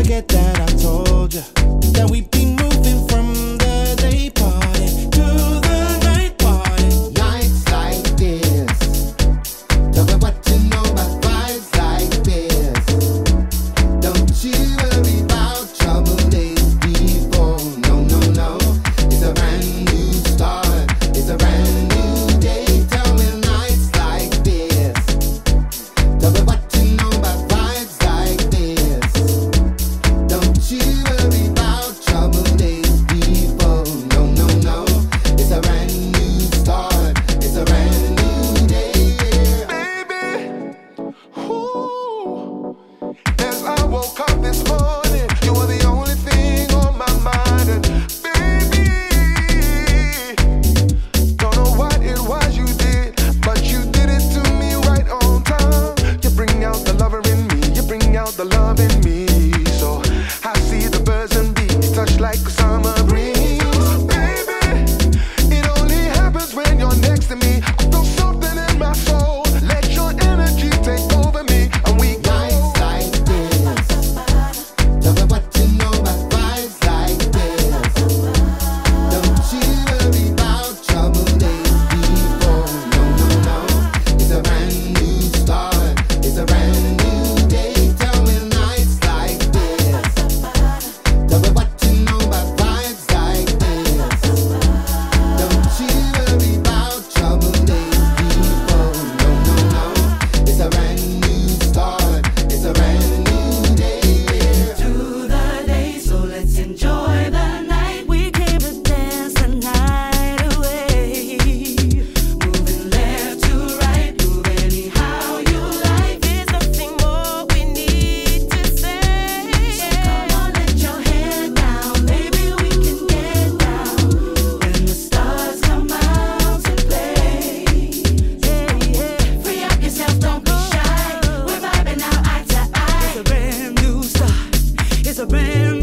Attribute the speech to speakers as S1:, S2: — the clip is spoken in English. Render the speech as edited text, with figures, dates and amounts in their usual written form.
S1: forget that I told you that we'd be moving from the day party to the night party.
S2: Nights like this, tell me what you know about vibes like this. Don't you worry about trouble days before. No, no, no, it's a brand new start. It's a brand new day. Tell me nights like this. Tell me what you know about vibes like this. Don't you worry about trouble days before. No, no, no, it's a brand new start. It's a brand new day.
S3: Baby, ooh, as I woke up this morning, you were the only thing on my mind. And baby, don't know what it was you did, but you did it to me right on time. You bring out the lover in me, you bring out the love in me. So I see the birds and bees touch like a summer breeze. Baby, it only happens when you're next to me. I feel something in my soul. Let your energy take over me, and we go.
S2: Nights like this, tell me what you know about vibes like this. Don't you worry about trouble days before. No, no, no, it's a brand new start. It's a brand new day. Tell me nights like this. Tell me what you know about vibes like this. Don't you worry about trouble days before. No, no, no, it's a brand new start. It's a brand new day.
S4: Through the day, so let's enjoy the night. We came to dance the night away. Moving left to right, move anyhow you like. There's nothing more we need to say. So come on, let your head down, baby, we can get down. When the stars come out to play, yeah, yeah. Free up yourself, don't be shy. We're vibing now eye to eye. It's a brand new start. It's a brand